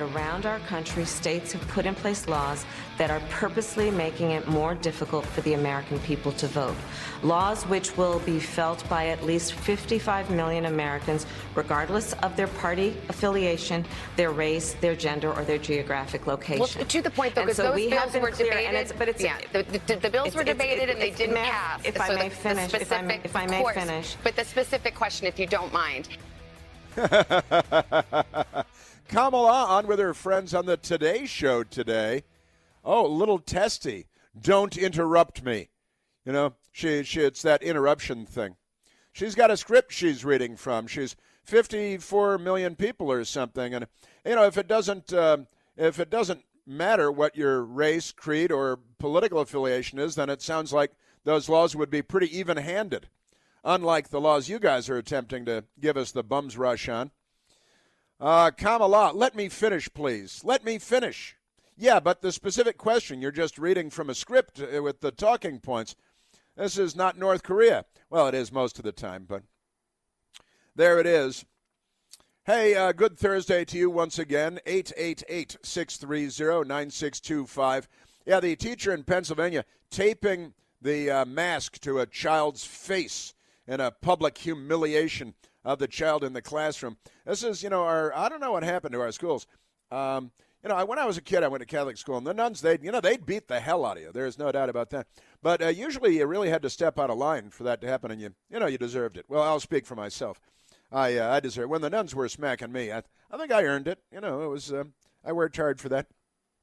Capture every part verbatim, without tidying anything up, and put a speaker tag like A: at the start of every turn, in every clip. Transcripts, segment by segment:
A: that around our country, states have put in place laws that are purposely making it more difficult for the American people to vote. Laws which will be felt by at least fifty-five million Americans, regardless of their party affiliation, their race, their gender, or their geographic location.
B: Well, to the point, though, because
A: so
B: those bills were
A: clear,
B: debated.
A: It's, but it's,
B: yeah, the, the, the bills
A: it's,
B: were debated
A: it's,
B: and they
A: it's,
B: didn't
A: may,
B: pass.
A: If
B: so
A: I may
B: the,
A: finish,
B: the
A: if I may, if I may
B: course,
A: finish.
B: But the specific question, if you don't mind.
C: Kamala on with her friends on the Today Show today. Oh, a little testy. Don't interrupt me. You know, she, she it's that interruption thing. She's got a script she's reading from. She's fifty-four million people or something, and you know, if it doesn't uh, if it doesn't matter what your race, creed, or political affiliation is, then it sounds like those laws would be pretty even-handed, unlike the laws you guys are attempting to give us the bums rush on. Uh, Kamala, let me finish, please. Let me finish. Yeah, but the specific question, you're just reading from a script with the talking points. This is not North Korea. Well, it is most of the time, but there it is. Hey, uh, good Thursday to you once again. eight eight eight, six three zero, nine six two five. Yeah, the teacher in Pennsylvania taping the uh, mask to a child's face in a public humiliation of the child in the classroom. This is, you know, our, I don't know what happened to our schools. Um, you know, when I was a kid, I went to Catholic school, and the nuns, they'd, you know, they'd beat the hell out of you. There's no doubt about that. But uh, usually you really had to step out of line for that to happen, and you, you know, you deserved it. Well, I'll speak for myself. I, uh, I deserve it. When the nuns were smacking me, I, I think I earned it. You know, it was, uh, I worked hard for that.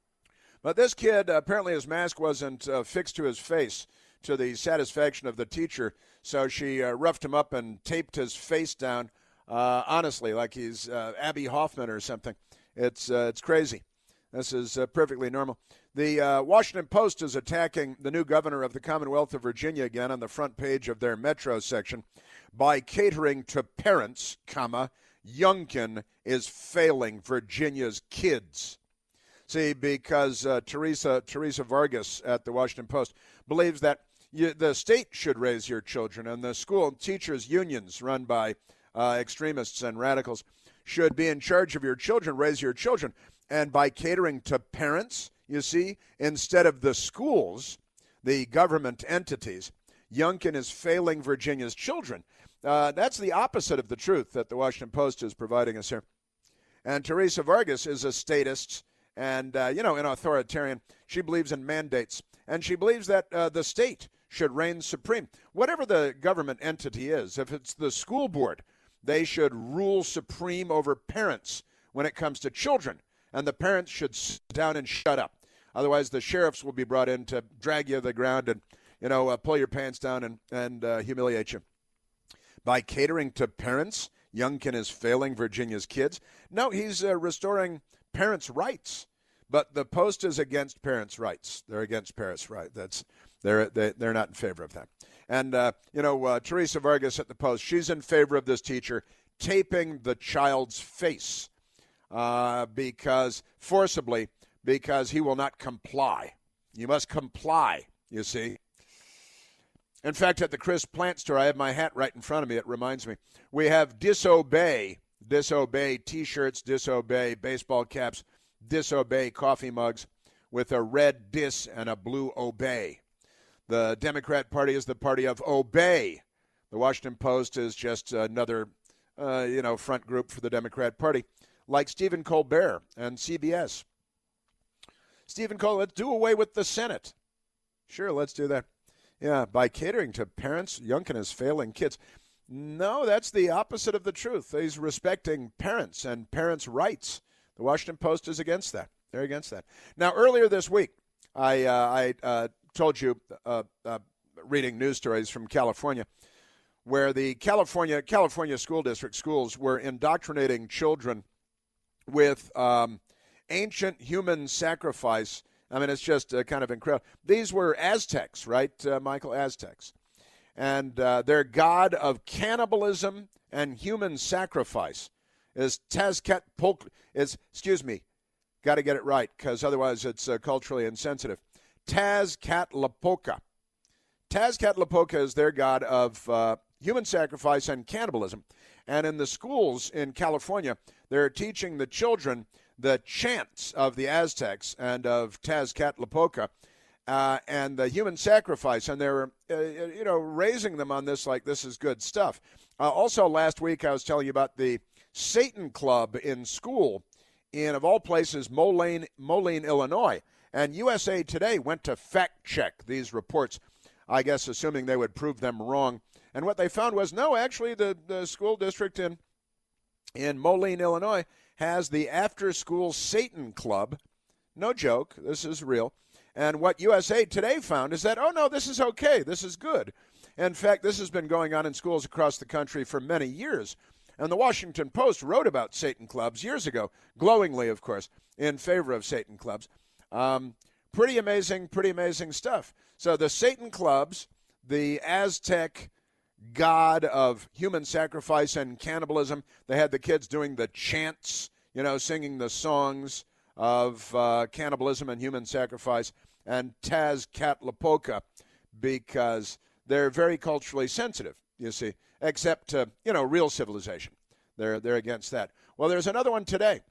C: But this kid, uh, apparently his mask wasn't uh, fixed to his face to the satisfaction of the teacher, so she uh, roughed him up and taped his face down, uh, honestly, like he's uh, Abby Hoffman or something. It's uh, it's crazy. This is uh, perfectly normal. The uh, Washington Post is attacking the new governor of the Commonwealth of Virginia again on the front page of their Metro section by catering to parents, comma, Youngkin is failing Virginia's kids. See, because uh, Teresa Teresa Vargas at the Washington Post believes that you, the state should raise your children, and the school and teachers unions run by uh, extremists and radicals should be in charge of your children, raise your children. And by catering to parents, you see, instead of the schools, the government entities, Youngkin is failing Virginia's children. Uh, that's the opposite of the truth that the Washington Post is providing us here. And Teresa Vargas is a statist and, uh, you know, an authoritarian. She believes in mandates. And she believes that uh, the state should reign supreme. Whatever the government entity is, if it's the school board, they should rule supreme over parents when it comes to children. And the parents should sit down and shut up. Otherwise, the sheriffs will be brought in to drag you to the ground and, you know, uh, pull your pants down and, and uh, humiliate you. By catering to parents, Youngkin is failing Virginia's kids. No, he's uh, restoring parents' rights. But the Post is against parents' rights. They're against parents' rights. That's they're they, they're not in favor of that. And uh, you know, uh, Teresa Vargas at the Post, she's in favor of this teacher taping the child's face uh, because forcibly because he will not comply. You must comply. You see. In fact, at the Chris Plant store, I have my hat right in front of me. It reminds me. We have disobey, disobey T-shirts, disobey baseball caps, disobey coffee mugs with a red dis and a blue obey. The Democrat Party is the party of obey. The Washington Post is just another, uh, you know, front group for the Democrat Party, like Stephen Colbert and C B S. Stephen Colbert, let's do away with the Senate. Sure, let's do that. Yeah, by catering to parents, Youngkin is failing kids. No, that's the opposite of the truth. He's respecting parents and parents' rights. The Washington Post is against that. They're against that. Now, earlier this week, I uh, I uh, told you, uh, uh, reading news stories from California, where the California California school district schools were indoctrinating children with um, ancient human sacrifice. I mean, it's just uh, kind of incredible. These were Aztecs, right, uh, Michael? Aztecs. And uh, their god of cannibalism and human sacrifice is Tezcatlipoca. Is, excuse me, got to get it right because otherwise it's uh, culturally insensitive. Tezcatlipoca. Tezcatlipoca is their god of uh, human sacrifice and cannibalism. And in the schools in California, they're teaching the children the chants of the Aztecs and of Tezcatlipoca uh, and the human sacrifice, and they were, uh, you know, raising them on this like this is good stuff. Uh, also, last week I was telling you about the Satan Club in school in, of all places, Moline, Moline, Illinois. And U S A Today went to fact-check these reports, I guess assuming they would prove them wrong. And what they found was, no, actually the, the school district in, in Moline, Illinois, has the after-school Satan Club. No joke. This is real. And what U S A Today found is that, oh, no, this is okay. This is good. In fact, this has been going on in schools across the country for many years. And the Washington Post wrote about Satan clubs years ago, glowingly, of course, in favor of Satan clubs. Um, pretty amazing, pretty amazing stuff. So the Satan clubs, the Aztec god of human sacrifice and cannibalism, they had the kids doing the chants, you know, singing the songs of uh, cannibalism and human sacrifice, and Tezcatlipoca, because they're very culturally sensitive, you see, except to, you know, real civilization. They're, they're against that. Well, there's another one today.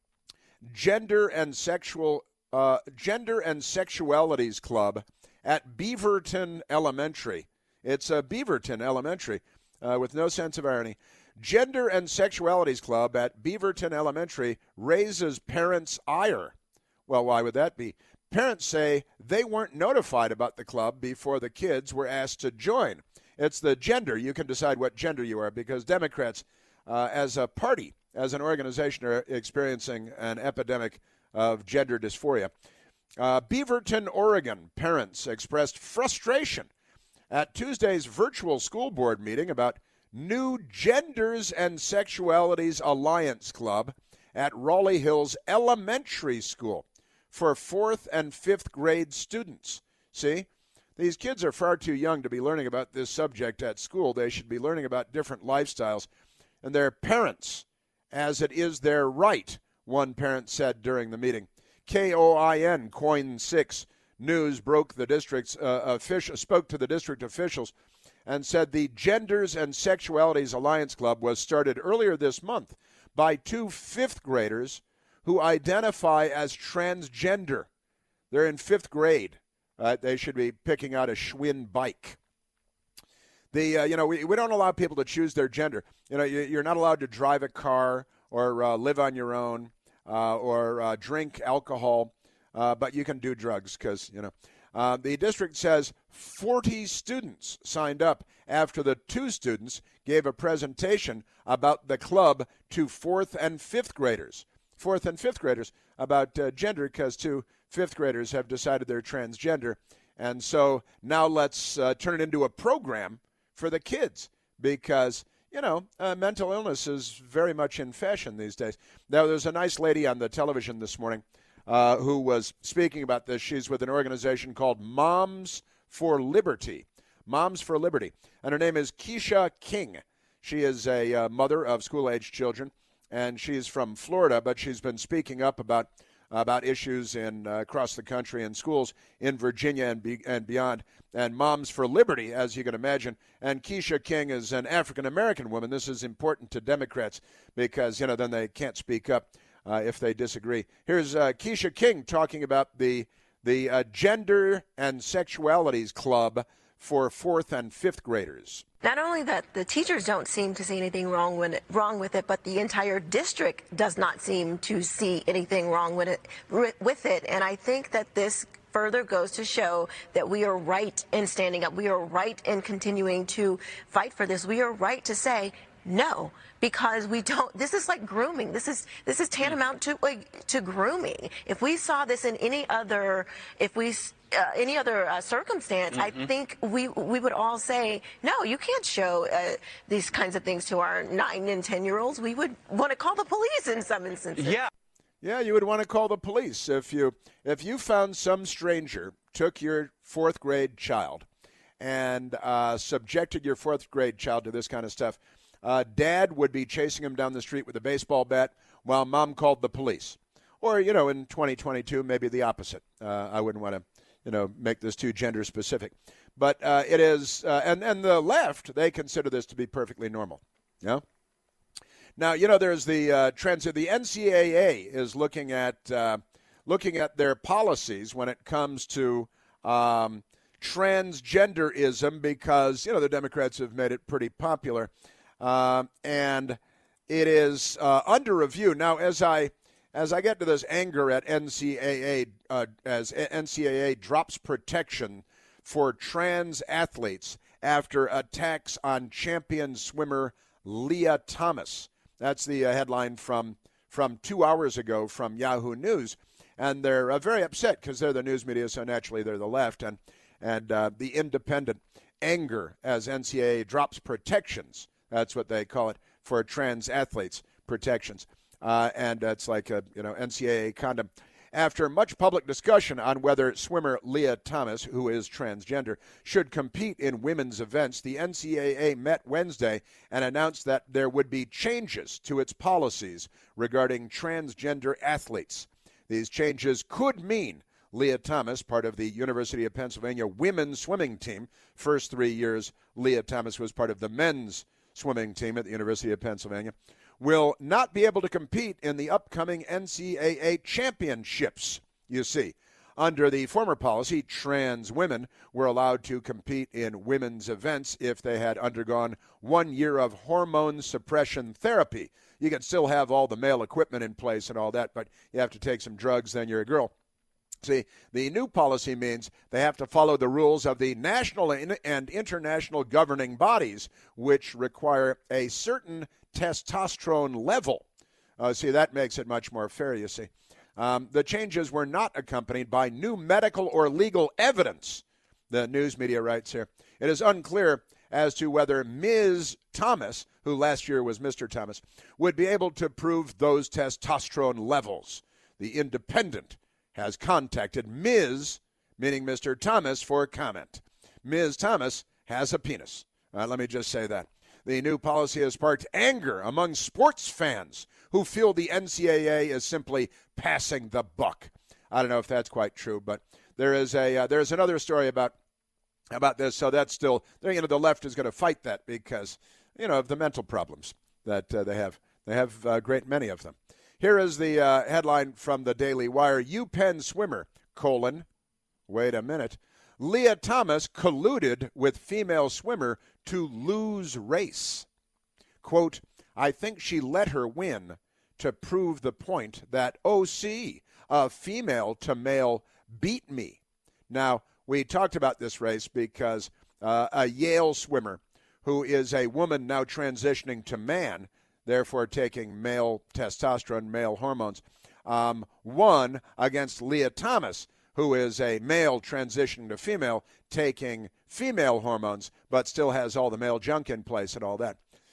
C: Gender and Sexual uh, Gender and Sexualities Club at Beaverton Elementary. It's a Beaverton Elementary uh, with no sense of irony. Gender and Sexualities Club at Beaverton Elementary raises parents' ire. Well, why would that be? Parents say they weren't notified about the club before the kids were asked to join. It's the gender. You can decide what gender you are, because Democrats, uh, as a party, as an organization, are experiencing an epidemic of gender dysphoria. Uh, Beaverton, Oregon parents expressed frustration at Tuesday's virtual school board meeting about new Genders and Sexualities Alliance Club at Raleigh Hills Elementary School for fourth and fifth grade students. See, these kids are far too young to be learning about this subject at school. They should be learning about different lifestyles and their parents, as it is their right, one parent said during the meeting. K O I N, Coin six News broke the district's uh, official, spoke to the district officials and said the Genders and Sexualities Alliance Club was started earlier this month by two fifth graders who identify as transgender. They're in fifth grade. Uh, they should be picking out a Schwinn bike. The uh, you know we, we don't allow people to choose their gender. You know you, you're not allowed to drive a car or uh, live on your own uh, or uh, drink alcohol, uh, but you can do drugs because you know. Uh, the district says forty students signed up after the two students gave a presentation about the club to fourth and fifth graders. Fourth and fifth graders about uh, gender, because two fifth graders have decided they're transgender. And so now let's uh, turn it into a program for the kids, because, you know, uh, mental illness is very much in fashion these days. Now, there's a nice lady on the television this morning uh, who was speaking about this. She's with an organization called Moms for Liberty. Moms for Liberty. And her name is Keisha King. She is a uh, mother of school-aged children, and she's from Florida, but she's been speaking up about about issues in uh, across the country in schools in Virginia and be, and beyond. And Moms for Liberty, as you can imagine. And Keisha King is an African-American woman. This is important to Democrats because, you know, then they can't speak up uh, if they disagree. Here's uh, Keisha King talking about the the uh, Gender and Sexualities Club for fourth and fifth graders.
D: Not only that the teachers don't seem to see anything wrong with it, wrong with it, but the entire district does not seem to see anything wrong with it. With it, and I think that this further goes to show that we are right in standing up. We are right in continuing to fight for this. We are right to say no, because we don't. This is like grooming. This is this is tantamount to like, to grooming. If we saw this in any other, if we. Uh, any other uh, circumstance, mm-hmm. I think we we would all say, no, you can't show uh, these kinds of things to our nine and ten year olds. We would want to call the police in some instances.
C: Yeah, yeah, you would want to call the police if you if you found some stranger took your fourth grade child and uh, subjected your fourth grade child to this kind of stuff. Uh, Dad would be chasing him down the street with a baseball bat while Mom called the police. Or, you know, in twenty twenty-two, maybe the opposite. Uh, I wouldn't want to. You know, make this too gender specific. But uh, it is, uh, and, and the left, they consider this to be perfectly normal. Yeah. Now, you know, there's the uh, trends. The N C double A is looking at uh, looking at their policies when it comes to um, transgenderism because, you know, the Democrats have made it pretty popular. Uh, and it is uh, under review. Now, as I as I get to this anger at N C double A, uh, as N C double A drops protection for trans athletes after attacks on champion swimmer Leah Thomas. That's the uh, headline from from two hours ago from Yahoo News. And they're uh, very upset because they're the news media, so naturally they're the left. And, and uh, the independent anger as N C double A drops protections. That's what they call it for trans athletes, protections. Uh, and it's like a you know N C double A condom. After much public discussion on whether swimmer Leah Thomas, who is transgender, should compete in women's events, the N C double A met Wednesday and announced that there would be changes to its policies regarding transgender athletes. These changes could mean Leah Thomas, part of the University of Pennsylvania women's swimming team. First three years, Leah Thomas was part of the men's swimming team at the University of Pennsylvania, will not be able to compete in the upcoming N C double A championships. You see, under the former policy, trans women were allowed to compete in women's events if they had undergone one year of hormone suppression therapy. You can still have all the male equipment in place and all that, but you have to take some drugs, then you're a girl. See, the new policy means they have to follow the rules of the national and international governing bodies, which require a certain testosterone level. Uh, see, that makes it much more fair, you see. Um, the changes were not accompanied by new medical or legal evidence, the news media writes here. It is unclear as to whether Miz Thomas, who last year was Mister Thomas, would be able to prove those testosterone levels. The Independent has contacted Miz, meaning Mister Thomas, for comment. Miz Thomas has a penis. Uh, let me just say that. The new policy has sparked anger among sports fans who feel the N C double A is simply passing the buck. I don't know if that's quite true, but there is a uh, there is another story about about this. So that's still, you know, the left is going to fight that because, you know, of the mental problems that uh, they have. They have a great many of them. Here is the uh, headline from the Daily Wire. UPenn swimmer, colon, wait a minute, Leah Thomas colluded with female swimmer to lose race. Quote, I think she let her win to prove the point that, oh, see, a female to male beat me. Now, we talked about this race because uh, a Yale swimmer who is a woman now transitioning to man, therefore taking male testosterone, male hormones, um, won against Leah Thomas, who is a male transitioning to female, taking female hormones, but still has all the male junk in place and all that.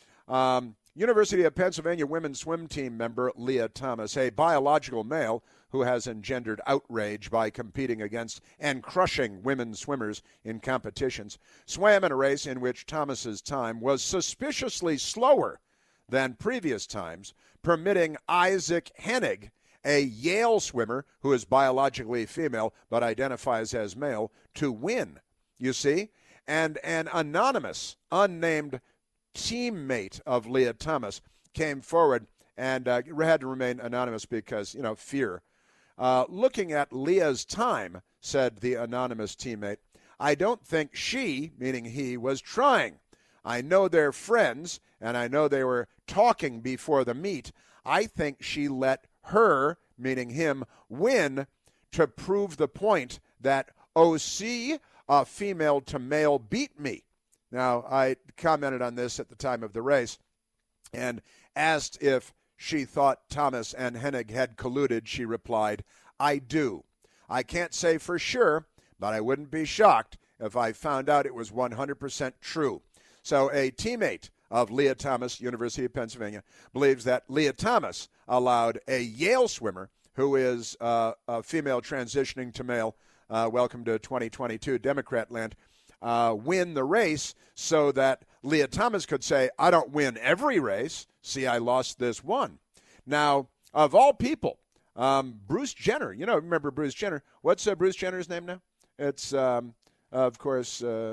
C: Um, University of Pennsylvania women's swim team member Leah Thomas, a biological male who has engendered outrage by competing against and crushing women swimmers in competitions, swam in a race in which Thomas's time was suspiciously slower than previous times, permitting Isaac Hennig, a Yale swimmer who is biologically female but identifies as male, to win. You see? And an anonymous, unnamed teammate of Leah Thomas came forward and uh, had to remain anonymous because, you know, fear. Uh, looking at Leah's time, said the anonymous teammate, I don't think she, meaning he, was trying. I know they're friends, and I know they were talking before the meet. I think she let her, meaning him, win to prove the point that, oh, see, a female to male beat me. Now, I commented on this at the time of the race and asked if she thought Thomas and Hennig had colluded. She replied, I do. I can't say for sure, but I wouldn't be shocked if I found out it was one hundred percent true. So a teammate of Leah Thomas, University of Pennsylvania, believes that Leah Thomas allowed a Yale swimmer who is uh, a female transitioning to male, uh, welcome to twenty twenty-two Democrat land, uh, win the race so that Leah Thomas could say, I don't win every race. See, I lost this one. Now, of all people, um, Bruce Jenner, you know, remember Bruce Jenner. What's uh, Bruce Jenner's name now? It's, um, of course, uh,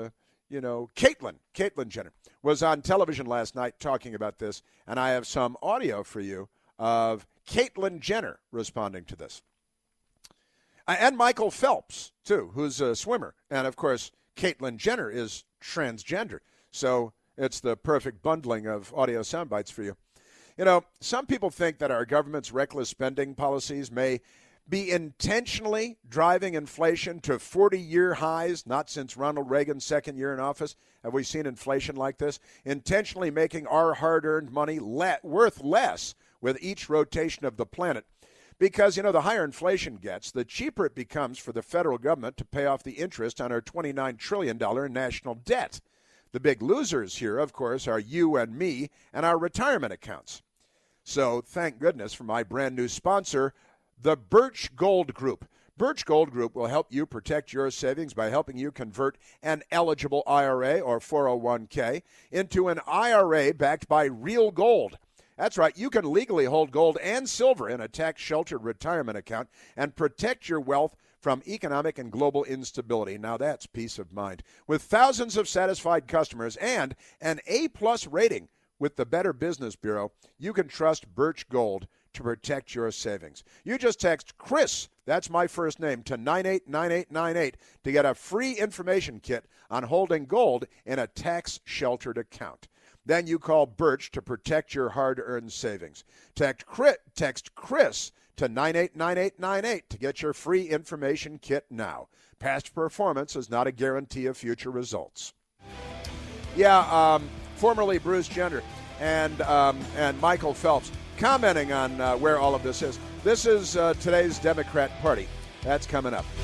C: you know, Caitlyn, Caitlyn Jenner was on television last night talking about this, and I have some audio for you of Caitlyn Jenner responding to this. And Michael Phelps, too, who's a swimmer. And, of course, Caitlyn Jenner is transgender. So it's the perfect bundling of audio sound bites for you. You know, some people think that our government's reckless spending policies may be intentionally driving inflation to forty-year highs, not since Ronald Reagan's second year in office have we seen inflation like this, intentionally making our hard-earned money le- worth less with each rotation of the planet. Because, you know, the higher inflation gets, the cheaper it becomes for the federal government to pay off the interest on our twenty-nine trillion dollars national debt. The big losers here, of course, are you and me and our retirement accounts. So thank goodness for my brand new sponsor, the Birch Gold Group. Birch Gold Group will help you protect your savings by helping you convert an eligible I R A or four oh one k into an I R A backed by real gold. That's right. You can legally hold gold and silver in a tax-sheltered retirement account and protect your wealth from economic and global instability. Now that's peace of mind. With thousands of satisfied customers and an A-plus rating with the Better Business Bureau, you can trust Birch Gold to protect your savings. You just text Chris, that's my first name, to nine eight nine eight nine eight to get a free information kit on holding gold in a tax-sheltered account. Then you call Birch to protect your hard-earned savings. Text Chris, text Chris to nine eight nine eight nine eight to get your free information kit now. Past performance is not a guarantee of future results. Yeah, um, formerly Bruce Jenner and um, and Michael Phelps commenting on uh, where all of this is. This is uh, today's Democrat Party. That's coming up.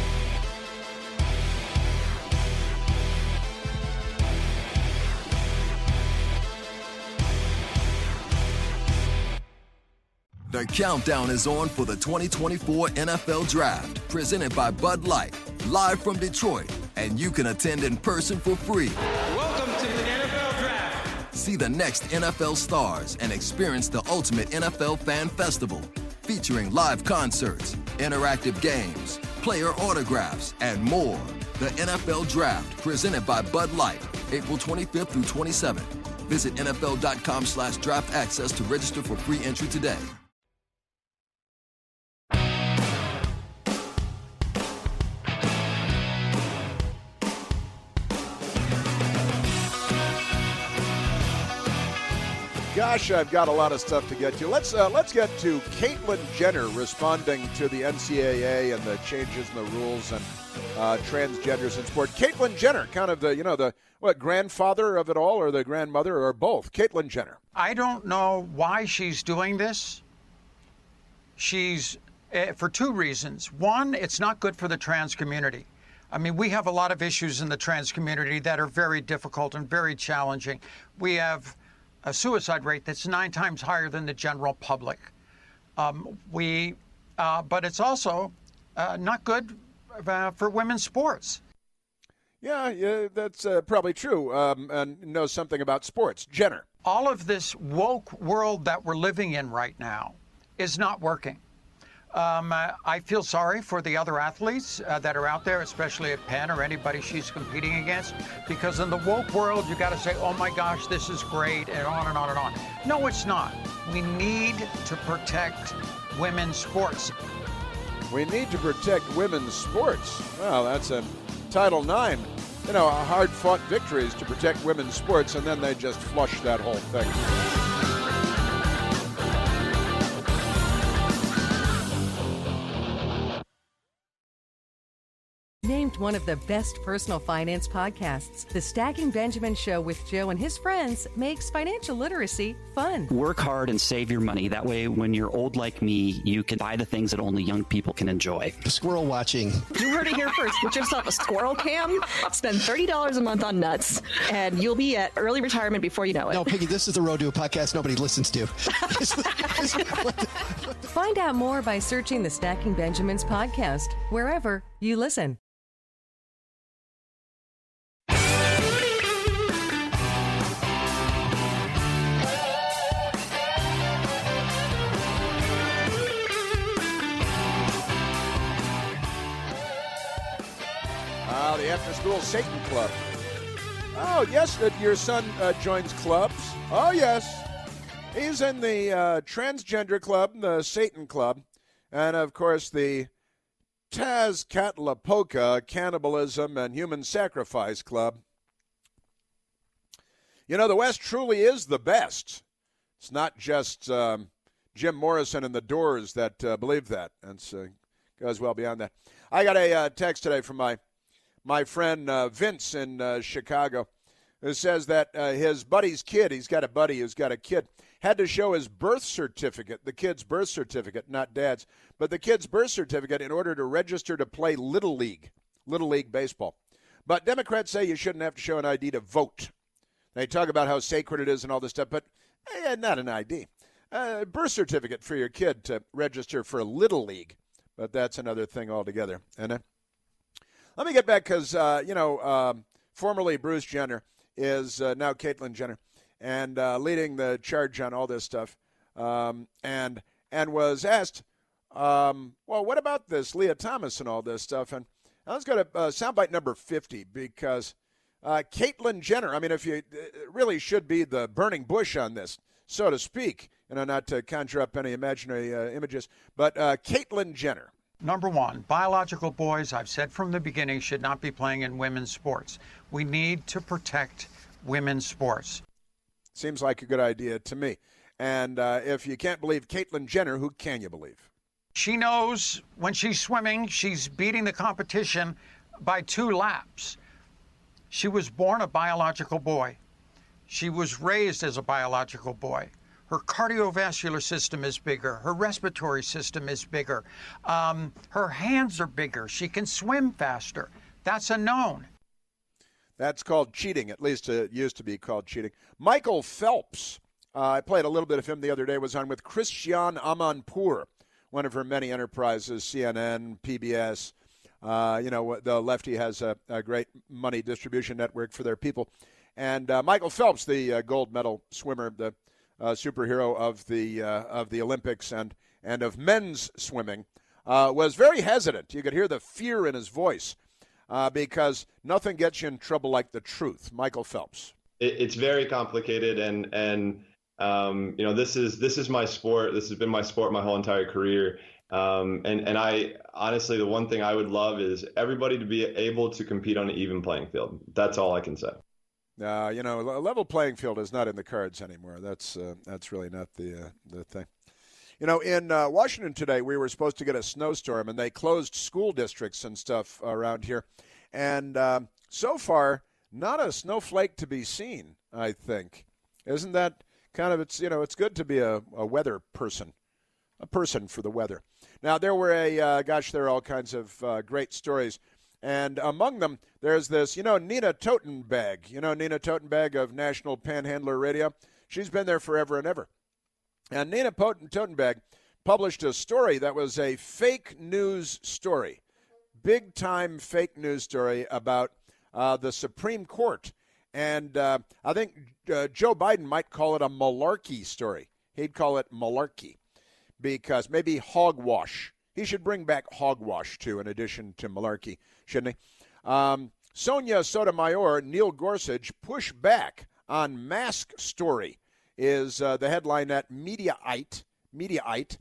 E: The countdown is on for the twenty twenty-four N F L Draft, presented by Bud Light, live from Detroit, and you can attend in person for free.
F: Welcome to the N F L Draft.
E: See the next N F L stars and experience the ultimate N F L fan festival, featuring live concerts, interactive games, player autographs, and more. The N F L Draft, presented by Bud Light, April twenty-fifth through twenty-seventh. Visit N F L dot com slash draft access to register for free entry today.
C: Gosh, I've got a lot of stuff to get to. Let's uh, let's get to Caitlyn Jenner responding to the N C double A and the changes in the rules and uh, transgenders in sport. Caitlyn Jenner, kind of the you know the what grandfather of it all, or the grandmother, or both. Caitlyn Jenner.
G: I don't know why she's doing this. She's uh, for two reasons. One, it's not good for the trans community. I mean, we have a lot of issues in the trans community that are very difficult and very challenging. We have a suicide rate that's nine times higher than the general public. Um, we, uh, but it's also uh, not good uh, for women's sports.
C: Yeah, yeah, that's uh, probably true. Um, and knows something about sports. Jenner.
G: All of this woke world that we're living in right now is not working. Um, uh, I feel sorry for the other athletes uh, that are out there, especially at Penn or anybody she's competing against, because in the woke world, you got to say, oh my gosh, this is great, and on and on and on. No, it's not. We need to protect women's sports.
C: We need to protect women's sports. Well, that's a Title nine. You know, hard-fought victories to protect women's sports, and then they just flush that whole thing.
H: Named one of the best personal finance podcasts, The Stacking Benjamin Show with Joe and his friends makes financial literacy fun.
I: Work hard and save your money. That way, when you're old like me, you can buy the things that only young people can enjoy.
J: Squirrel watching.
K: You heard it here first. Get yourself a squirrel cam, spend thirty dollars a month on nuts, and you'll be at early retirement before you know it.
J: No, Piggy, this is the road to a podcast nobody listens to.
H: Find out more by searching the Stacking Benjamins podcast, wherever you listen.
C: Uh, the After School Satan Club. Oh, yes, that your son uh, joins clubs. Oh, yes. He's in the uh, transgender club, the Satan Club, and, of course, the Tezcatlipoca Cannibalism and Human Sacrifice Club. You know, the West truly is the best. It's not just um, Jim Morrison and the Doors that uh, believe that. And so it goes well beyond that. I got a uh, text today from my my friend uh, Vince in uh, Chicago, who says that uh, his buddy's kid, he's got a buddy who's got a kid, had to show his birth certificate, the kid's birth certificate, not dad's, but the kid's birth certificate in order to register to play Little League, Little League baseball. But Democrats say you shouldn't have to show an I D to vote. They talk about how sacred it is and all this stuff, but eh, not an I D. Uh, birth certificate for your kid to register for Little League, but that's another thing altogether. And uh, let me get back because, uh, you know, um, formerly Bruce Jenner is uh, now Caitlyn Jenner, and uh, leading the charge on all this stuff, um, and and was asked, um, well, what about this Leah Thomas and all this stuff? And let's go to uh, soundbite number fifty, because uh, Caitlyn Jenner, I mean, if you uh, really should be the burning bush on this, so to speak, you know, not to conjure up any imaginary uh, images, but uh, Caitlyn Jenner.
G: Number one, biological boys, I've said from the beginning, should not be playing in women's sports. We need to protect women's sports.
C: Seems like a good idea to me. And uh, if you can't believe Caitlyn Jenner, who can you believe?
G: She knows when she's swimming, she's beating the competition by two laps. She was born a biological boy. She was raised as a biological boy. Her cardiovascular system is bigger. Her respiratory system is bigger. Um, her hands are bigger. She can swim faster. That's a known.
C: That's called cheating. At least it used to be called cheating. Michael Phelps, uh, I played a little bit of him the other day, was on with Christiane Amanpour, one of her many enterprises, C N N, P B S. Uh, you know, the lefty has a, a great money distribution network for their people. And uh, Michael Phelps, the uh, gold medal swimmer, the uh, superhero of the uh, of the Olympics and, and of men's swimming, uh, was very hesitant. You could hear the fear in his voice uh, because nothing gets you in trouble like the truth. Michael Phelps.
L: It, it's very complicated, and and um, you know, this is this is my sport. This has been my sport my whole entire career. Um, and and I honestly, the one thing I would love is everybody to be able to compete on an even playing field. That's all I can say.
C: Uh, you know, a level playing field is not in the cards anymore. That's uh, that's really not the uh, the thing. You know, in uh, Washington today, we were supposed to get a snowstorm, and they closed school districts and stuff around here. And uh, so far, not a snowflake to be seen, I think. Isn't that kind of, it's, you know, it's good to be a, a weather person, a person for the weather. Now, there were a, uh, gosh, there are all kinds of uh, great stories. And among them, there's this, you know, Nina Totenberg. You know Nina Totenberg of National Panhandler Radio? She's been there forever and ever. And Nina Totenberg published a story that was a fake news story, big-time fake news story about uh, the Supreme Court. And uh, I think uh, Joe Biden might call it a malarkey story. He'd call it malarkey because maybe hogwash. He should bring back hogwash, too, in addition to malarkey, shouldn't he? Um, Sonia Sotomayor, Neil Gorsuch, push back on mask story is uh, the headline at Mediaite. Mediaite.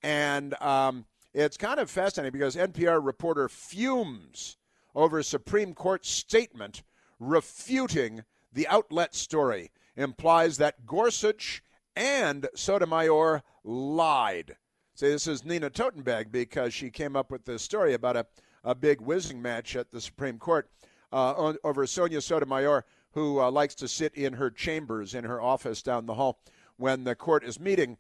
C: And um, it's kind of fascinating because N P R reporter fumes over Supreme Court statement refuting the outlet story, implies that Gorsuch and Sotomayor lied. See, this is Nina Totenberg because she came up with this story about a, a big whizzing match at the Supreme Court uh, on, over Sonia Sotomayor, who uh, likes to sit in her chambers in her office down the hall when the court is meeting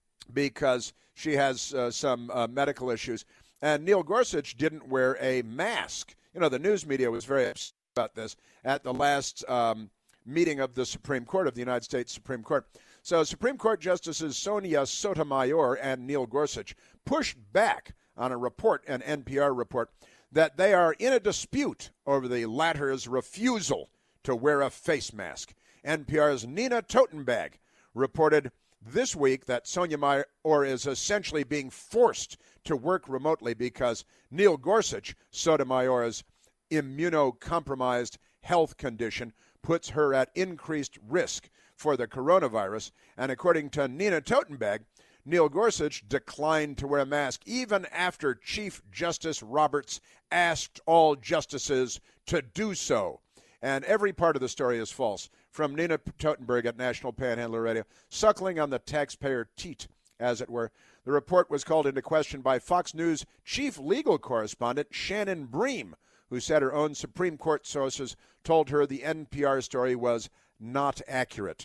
C: because she has uh, some uh, medical issues. And Neil Gorsuch didn't wear a mask. You know, the news media was very upset about this at the last um, meeting of the Supreme Court, of the United States Supreme Court. So Supreme Court Justices Sonia Sotomayor and Neil Gorsuch pushed back on a report, an N P R report, that they are in a dispute over the latter's refusal to wear a face mask. N P R's Nina Totenberg reported this week that Sotomayor is essentially being forced to work remotely because Neil Gorsuch, Sotomayor's immunocompromised health condition, puts her at increased risk for the coronavirus. And according to Nina Totenberg, Neil Gorsuch declined to wear a mask even after Chief Justice Roberts asked all justices to do so. And every part of the story is false. From Nina Totenberg at National Panhandler Radio, suckling on the taxpayer teat, as it were. The report was called into question by Fox News chief legal correspondent Shannon Bream, who said her own Supreme Court sources told her the N P R story was not accurate.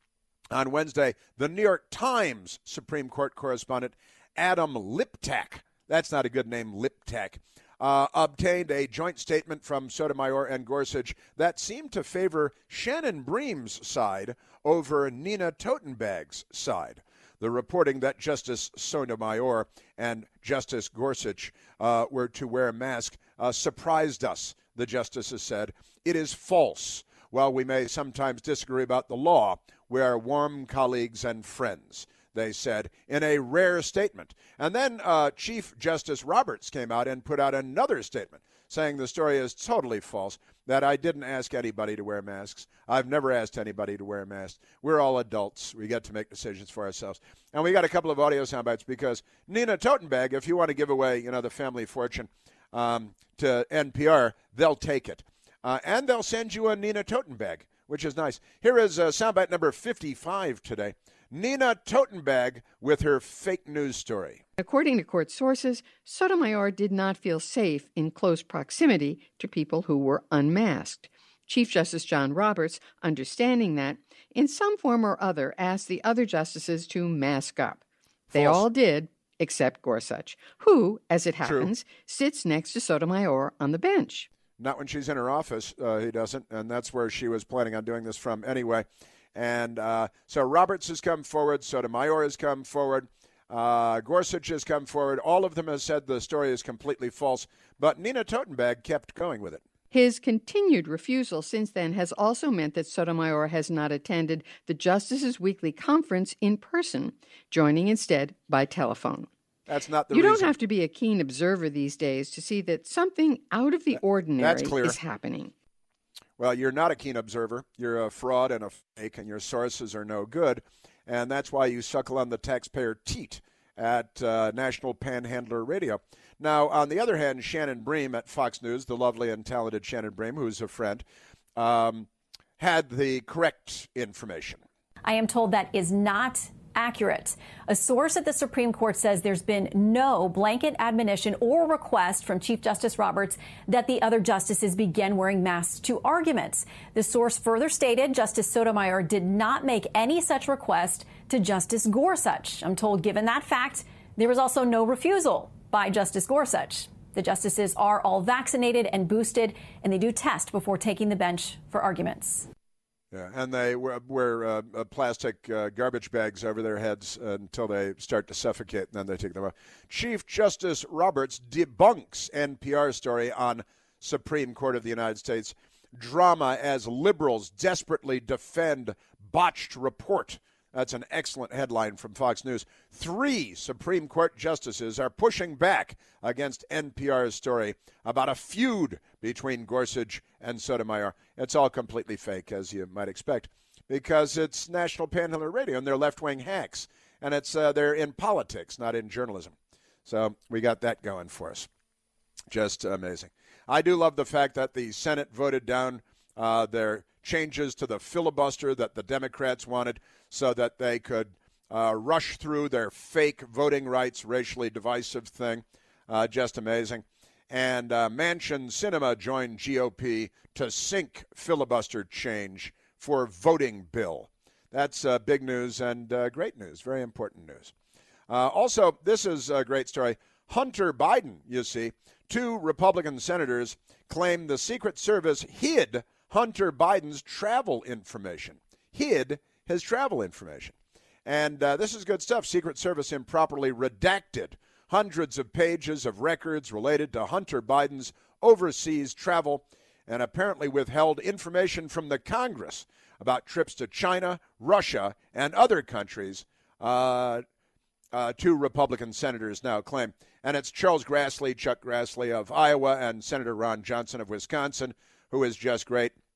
C: On Wednesday, the New York Times Supreme Court correspondent Adam Liptak, that's not a good name, Liptak, uh, obtained a joint statement from Sotomayor and Gorsuch that seemed to favor Shannon Bream's side over Nina Totenberg's side. The reporting that Justice Sotomayor and Justice Gorsuch uh, were to wear a mask uh, surprised us, the justices said. It is false. While we may sometimes disagree about the law, we are warm colleagues and friends, they said, in a rare statement. And then uh, Chief Justice Roberts came out and put out another statement saying the story is totally false, that I didn't ask anybody to wear masks. I've never asked anybody to wear masks. We're all adults. We get to make decisions for ourselves. And we got a couple of audio sound bites because Nina Totenberg, if you want to give away, you know, the family fortune um, to N P R, they'll take it. Uh, and they'll send you a Nina Totenberg, which is nice. Here is uh, soundbite number fifty-five today. Nina Totenberg with her fake news story.
M: According to court sources, Sotomayor did not feel safe in close proximity to people who were unmasked. Chief Justice John Roberts, understanding that, in some form or other, asked the other justices to mask up. They
C: False.
M: all did, except Gorsuch, who, as it happens,
C: True.
M: sits next to Sotomayor on the bench.
C: Not when she's in her office, uh, he doesn't, and that's where she was planning on doing this from anyway. And uh, so Roberts has come forward, Sotomayor has come forward, uh, Gorsuch has come forward. All of them have said the story is completely false, but Nina Totenberg kept going with it.
M: His continued refusal since then has also meant that Sotomayor has not attended the Justices' weekly conference in person, joining instead by telephone.
C: That's not the
M: you
C: reason.
M: don't have to be a keen observer these days to see that something out of the ordinary
C: That's clear.
M: is happening.
C: Well, you're not a keen observer. You're a fraud and a fake, and your sources are no good. And that's why you suckle on the taxpayer teat at uh, National Panhandler Radio. Now, on the other hand, Shannon Bream at Fox News, the lovely and talented Shannon Bream, who's a friend, um, had the correct information.
N: I am told that is not accurate. A source at the Supreme Court says there's been no blanket admonition or request from Chief Justice Roberts that the other justices begin wearing masks to arguments. The source further stated Justice Sotomayor did not make any such request to Justice Gorsuch. I'm told given that fact, there was also no refusal by Justice Gorsuch. The justices are all vaccinated and boosted, and they do test before taking the bench for arguments.
C: Yeah, and they wear, wear uh, uh, plastic uh, garbage bags over their heads uh, until they start to suffocate, and then they take them off. Chief Justice Roberts debunks N P R story on Supreme Court of the United States drama as liberals desperately defend botched report. That's an excellent headline from Fox News. Three Supreme Court justices are pushing back against N P R's story about a feud between Gorsuch and Sotomayor. It's all completely fake, as you might expect, because it's National Panhandler Radio, and they're left-wing hacks. And it's uh, they're in politics, not in journalism. So we got that going for us. Just amazing. I do love the fact that the Senate voted down uh, their changes to the filibuster that the Democrats wanted so that they could uh, rush through their fake voting rights, racially divisive thing. Uh, just amazing. And uh, Manchin Cinema joined G O P to sink filibuster change for voting bill. That's uh, big news and uh, great news, very important news. Uh, also, this is a great story. Hunter Biden, you see, two Republican senators claim the Secret Service hid Hunter Biden's travel information. Hid his travel information. And uh, this is good stuff. Secret Service improperly redacted hundreds of pages of records related to Hunter Biden's overseas travel and apparently withheld information from the Congress about trips to China, Russia, and other countries, uh, uh, two Republican senators now claim. And it's Charles Grassley, Chuck Grassley of Iowa, and Senator Ron Johnson of Wisconsin, who is just great.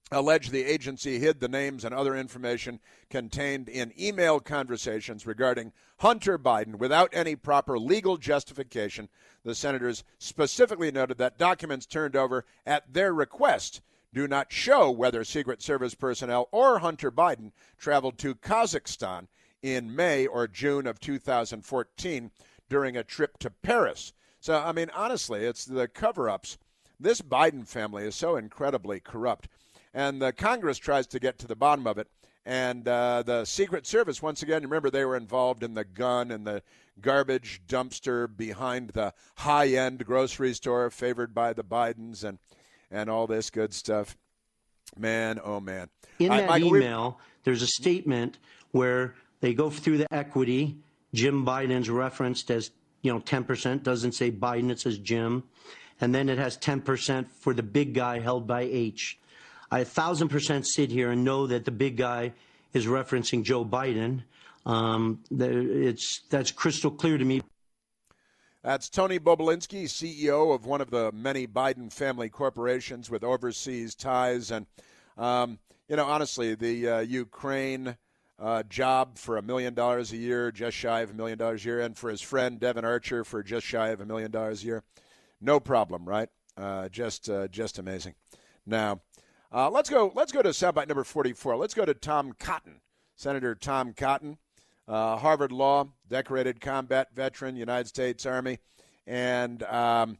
C: allege the agency hid the names and other information contained in email conversations regarding Hunter Biden without any proper legal justification. The senators specifically noted that documents turned over at their request do not show whether Secret Service personnel or Hunter Biden traveled to Kazakhstan in May or June of two thousand fourteen during a trip to Paris. So, I mean, honestly, it's the cover-ups. This Biden family is so incredibly corrupt. And the Congress tries to get to the bottom of it. And uh, the Secret Service, once again, remember they were involved in the gun and the garbage dumpster behind the high-end grocery store favored by the Bidens and, and all this good stuff. Man, oh, man.
O: In
C: I,
O: that
C: Michael,
O: email, there's a statement where they go through the equity. Jim Biden's referenced as, you know, ten percent. Doesn't say Biden, it says Jim. And then it has ten percent for the big guy held by H. I a thousand percent sit here and know that the big guy is referencing Joe Biden. Um, it's that's crystal clear to me.
C: That's Tony Bobulinski, C E O of one of the many Biden family corporations with overseas ties. And, um, you know, honestly, the uh, Ukraine uh, job for a million dollars a year, just shy of a million dollars a year, and for his friend Devin Archer for just shy of a million dollars a year. No problem, right? Uh, just uh, just amazing. Now, uh, let's go Let's go to soundbite number forty-four. Let's go to Tom Cotton, Senator Tom Cotton. Uh, Harvard Law, decorated combat veteran, United States Army. And um,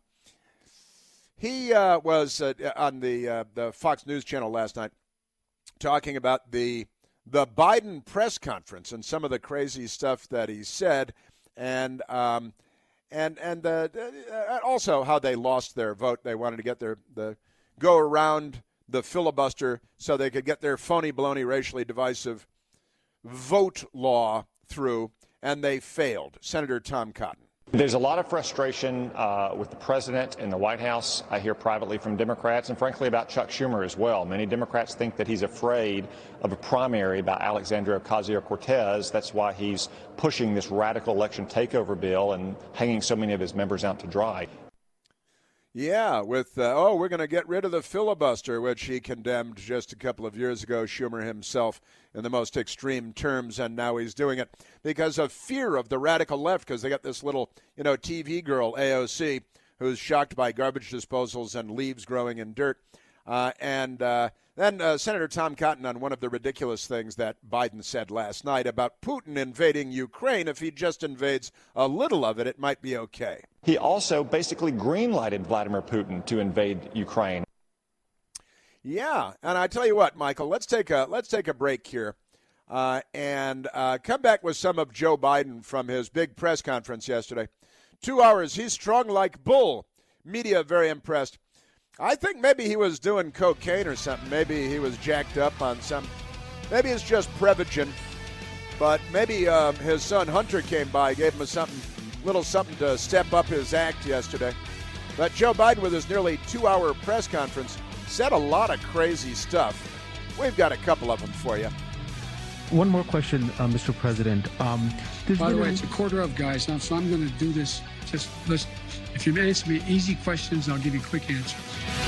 C: he uh, was uh, on the uh, the Fox News Channel last night talking about the the Biden press conference and some of the crazy stuff that he said, and um, and and uh, also how they lost their vote. They wanted to get their the go around the filibuster so they could get their phony, baloney, racially divisive vote law through, and they failed. Senator Tom Cotton.
P: There's a lot of frustration uh, with the president and the White House. I hear privately from Democrats and, frankly, about Chuck Schumer as well. Many Democrats think that he's afraid of a primary by Alexandria Ocasio-Cortez. That's why he's pushing this radical election takeover bill and hanging so many of his members out to dry.
C: Yeah, with, uh, oh, we're going to get rid of the filibuster, which he condemned just a couple of years ago, Schumer himself, in the most extreme terms, and now he's doing it because of fear of the radical left, because they got this little, you know, T V girl, A O C, who's shocked by garbage disposals and leaves growing in dirt. Uh, and uh, then uh, Senator Tom Cotton on one of the ridiculous things that Biden said last night about Putin invading Ukraine. If he just invades a little of it, it might be okay.
P: He also basically green-lighted Vladimir Putin to invade Ukraine.
C: Yeah, and I tell you what, Michael, let's take a let's take a break here uh, and uh, come back with some of Joe Biden from his big press conference yesterday. Two hours, he's strong like bull. Media very impressed. I think maybe he was doing cocaine or something. Maybe he was jacked up on some. Maybe it's just Prevagen. But maybe uh, his son Hunter came by, gave him a something, little something to step up his act yesterday. But Joe Biden, with his nearly two-hour press conference, said a lot of crazy stuff. We've got a couple of them for you.
Q: One more question, uh, Mister President. Um,
R: By the way, it's a quarter of, guys, now, so I'm going to do this. Just listen. If you answer me easy questions, I'll give you quick answers.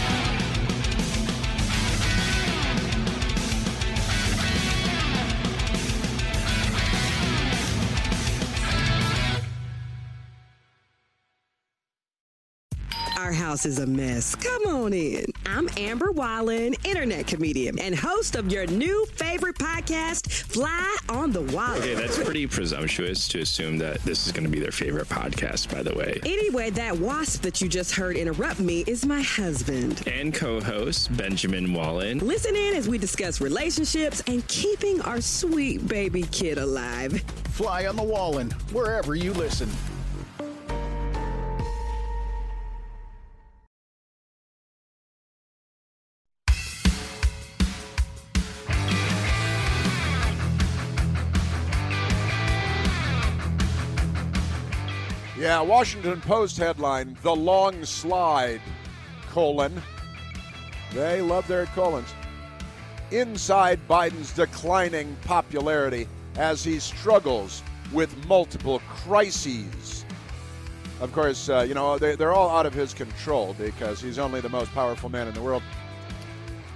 S: Our house is a mess. Come on in. I'm Amber Wallen, internet comedian and host of your new favorite podcast, Fly on the Wall.
T: Okay, that's pretty presumptuous to assume that this is going to be their favorite podcast, by the way.
S: Anyway, that wasp that you just heard interrupt me is my husband.
T: And co-host, Benjamin Wallen.
S: Listen in as we discuss relationships and keeping our sweet baby kid alive.
U: Fly on the Wallen, wherever you listen.
C: Yeah, Washington Post headline, The Long Slide, colon. They love their colons. Inside Biden's declining popularity as he struggles with multiple crises. Of course, uh, you know, they, they're all out of his control because he's only the most powerful man in the world.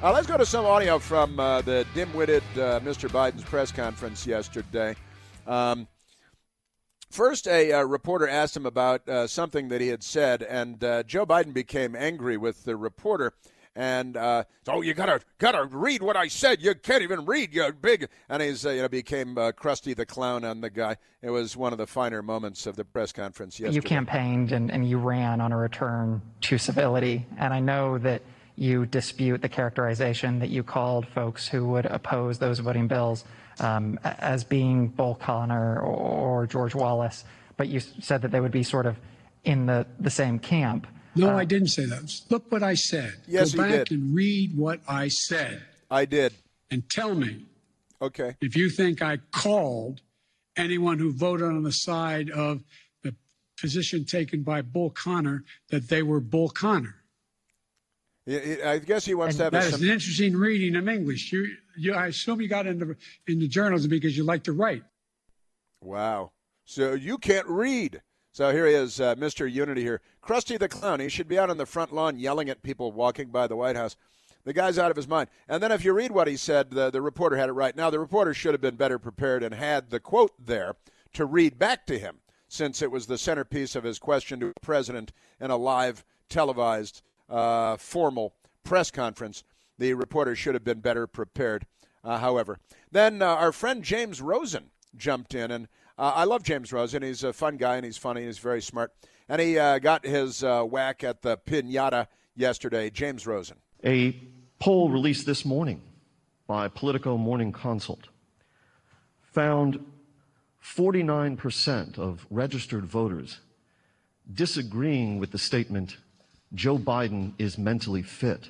C: Uh, let's go to some audio from uh, the dim-witted uh, Mister Biden's press conference yesterday. Um, first, a uh, reporter asked him about uh, something that he had said, and uh, Joe Biden became angry with the reporter. And uh, oh, you gotta gotta read what I said. You can't even read. You're big. And he's uh, you know became uh, Krusty the Clown on the guy. It was one of the finer moments of the press conference yesterday.
A: You campaigned and, and you ran on a return to civility, and I know that you dispute the characterization that you called folks who would oppose those voting bills um, as being Bull Connor or, or George Wallace, but you said that they would be sort of in the, the same camp.
R: No,
A: uh,
R: I didn't say that. Look what I said.
C: Yes,
R: Go
C: you
R: back
C: did.
R: and read what I said.
C: I did.
R: And tell me.
C: Okay.
R: If you think I called anyone who voted on the side of the position taken by Bull Connor that they were Bull Connor.
C: I guess he wants
R: And
C: to have
R: that
C: a
R: is
C: sim-
R: an interesting reading of English. You, you, I assume you got into into journalism because you like to write.
C: Wow. So you can't read. So here he is, uh, Mister Unity here. Krusty the Clown. He should be out on the front lawn yelling at people walking by the White House. The guy's out of his mind. And then if you read what he said, the, the reporter had it right. Now, the reporter should have been better prepared and had the quote there to read back to him, since it was the centerpiece of his question to the president in a live, televised, uh, formal press conference. The reporter should have been better prepared, uh, however. Then uh, our friend James Rosen jumped in, and Uh, I love James Rosen. He's a fun guy, and he's funny. He's very smart. And he uh, got his uh, whack at the piñata yesterday. James Rosen.
V: A poll released this morning by Politico Morning Consult found forty-nine percent of registered voters disagreeing with the statement, Joe Biden is mentally fit.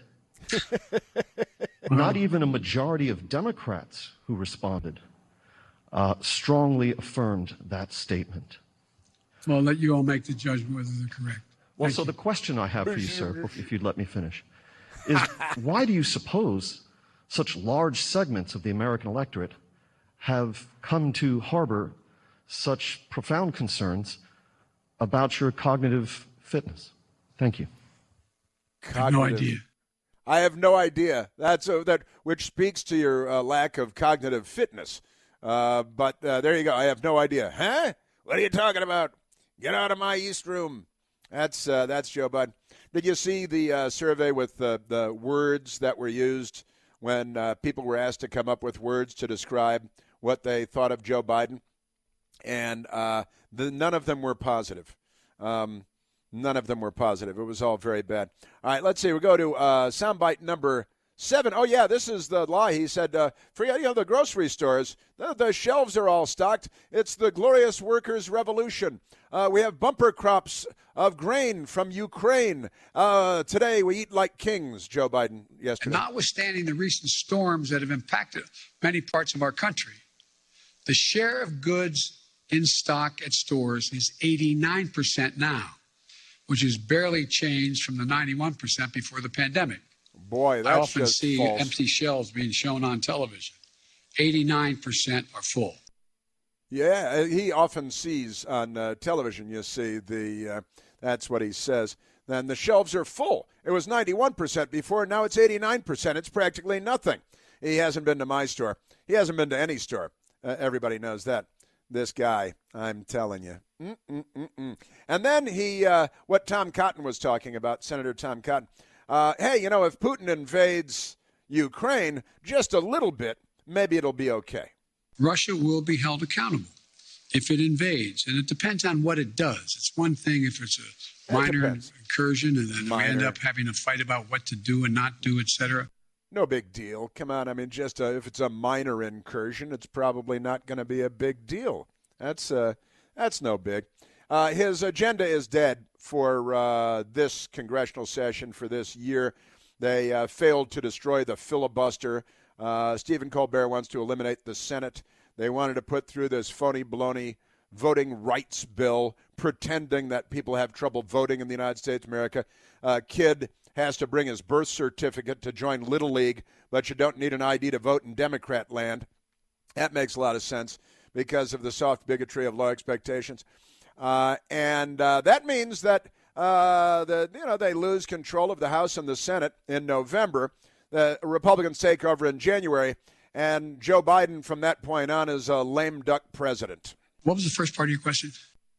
V: Not even a majority of Democrats who responded Uh, strongly affirmed that statement.
R: Well, I'll let you all make the judgment whether they're correct.
V: Well,
R: Thank
V: so
R: you.
V: the question I have for you, sir, if you'd let me finish, is why do you suppose such large segments of the American electorate have come to harbor such profound concerns about your cognitive fitness? Thank you.
R: I have no idea.
C: I have no idea. That's uh, that which speaks to your uh, lack of cognitive fitness. Uh, but uh, there you go. I have no idea. Huh? What are you talking about? Get out of my East Room. That's uh, that's Joe Biden. Did you see the uh, survey with the, the words that were used when uh, people were asked to come up with words to describe what they thought of Joe Biden? And uh, the, none of them were positive. Um, none of them were positive. It was all very bad. All right, let's see. We go to uh, soundbite number Seven. Oh, yeah, this is the lie. He said, uh, forget, you know, the grocery stores, the, the shelves are all stocked. It's the glorious workers' revolution. Uh, we have bumper crops of grain from Ukraine. Uh, today we eat like kings, Joe Biden yesterday.
R: Notwithstanding the recent storms that have impacted many parts of our country, the share of goods in stock at stores is eighty-nine percent now, which is barely changed from the ninety-one percent before the pandemic.
C: Boy, that's
R: I often
C: just
R: see
C: false.
R: empty shelves being shown on television. eighty-nine percent are full.
C: Yeah, he often sees on uh, television, you see, the uh, that's what he says. Then the shelves are full. It was ninety-one percent before, now it's eighty-nine percent. It's practically nothing. He hasn't been to my store. He hasn't been to any store. Uh, everybody knows that. This guy, I'm telling you. Mm-mm-mm-mm. And then he, uh, what Tom Cotton was talking about, Senator Tom Cotton, Uh, hey, you know, if Putin invades Ukraine just a little bit, maybe it'll be okay.
R: Russia will be held accountable if it invades, and it depends on what it does. It's one thing if it's a minor incursion and then we end up having a fight about what to do and not do, et cetera.
C: No big deal. Come on, I mean, just uh, if it's a minor incursion, it's probably not going to be a big deal. That's uh, that's no big. Uh, his agenda is dead for uh, this congressional session, for this year. They uh, failed to destroy the filibuster. Uh, Stephen Colbert wants to eliminate the Senate. They wanted to put through this phony baloney voting rights bill, pretending that people have trouble voting in the United States of America. A kid has to bring his birth certificate to join Little League, but you don't need an I D to vote in Democrat land. That makes a lot of sense because of the soft bigotry of low expectations. Uh, and uh, that means that uh, the you know they lose control of the House and the Senate in November. the Republicans take over in January, and Joe Biden from that point on is a lame duck president.
R: What was the first part of your question?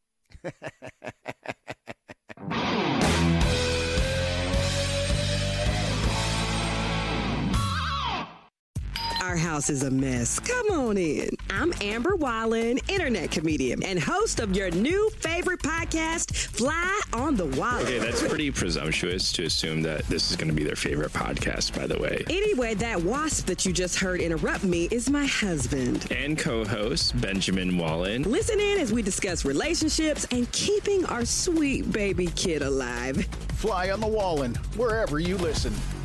S: Our house is a mess. Come on in. I'm Amber Wallen, internet comedian and host of your new favorite podcast, Fly on the Wall.
T: Okay, that's pretty presumptuous to assume that this is going to be their favorite podcast, by the way.
S: Anyway, that wasp that you just heard interrupt me is my husband.
T: And co-host, Benjamin Wallen.
S: Listen in as we discuss relationships and keeping our sweet baby kid alive.
U: Fly on the Wallen, wherever you listen.